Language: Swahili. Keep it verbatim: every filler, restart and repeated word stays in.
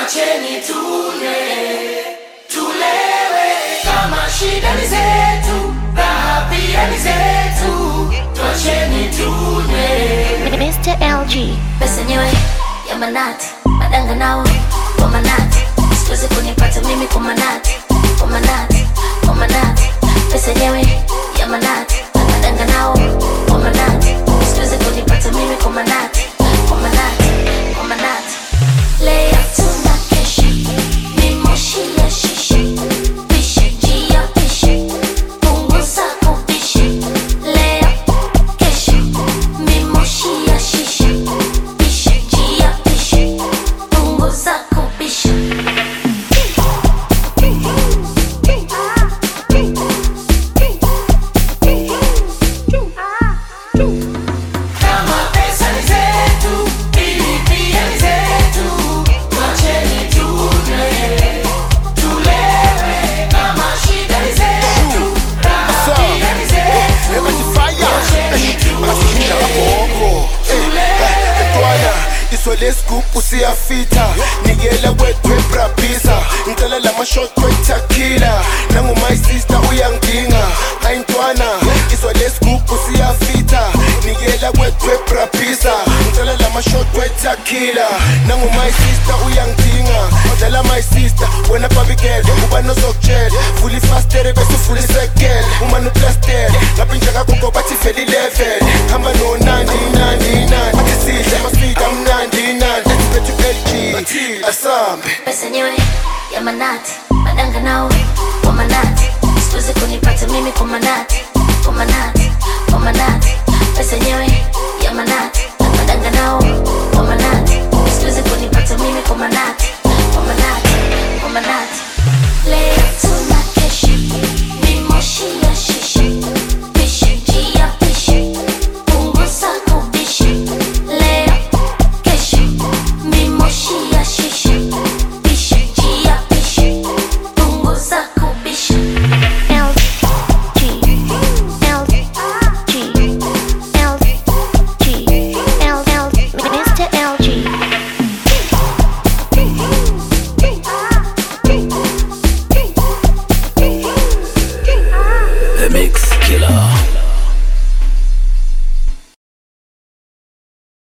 Tuacheni tule, tulewe, kama shida ni zetu, raha pia ni zetu. Tuacheni tule. mister L G. Pesa nyewe ya manati, madanga nao kwa manati. Sikuwezi kunipata mimi kwa manati, kwa manati, kwa manati. Pesa nyewe ya manati, madanga nao kwa manati. Sikuwezi kunipata mimi kwa manati, kwa manati, kwa manati. Leo tunakesha, ni moshi ya shisha. Pisha, njia pisha, punguza kupisha. Leo kesha, ni moshi ya shisha. Pisha, njia pisha, punguza kupisha. Kama pesa ni zetu, ili pia ni zetu. Tuacheni tule, tulewe, kama shida ni zetu, raha pia ni zetu. Tuacheni tule, tulewe. Iswele scoop usiyafita nigela wetwe brapisa ngicela lama shot wetakila nangu my sister uyangidinga ayintwana. Iswele scoop usiyafita nigela wetwe brapisa ngicela lama shot wetakila nangu my sister uyangidinga. Dala my sister wena babigele uba nozokutshela fully fastere bese fully sekele uma no plaster ngapinja ngakho bathi veli level hamba no nandi nandi nandi athi sidle masika mnandi nandi let's bet to L G asambe. Pesa nyewe ya manati,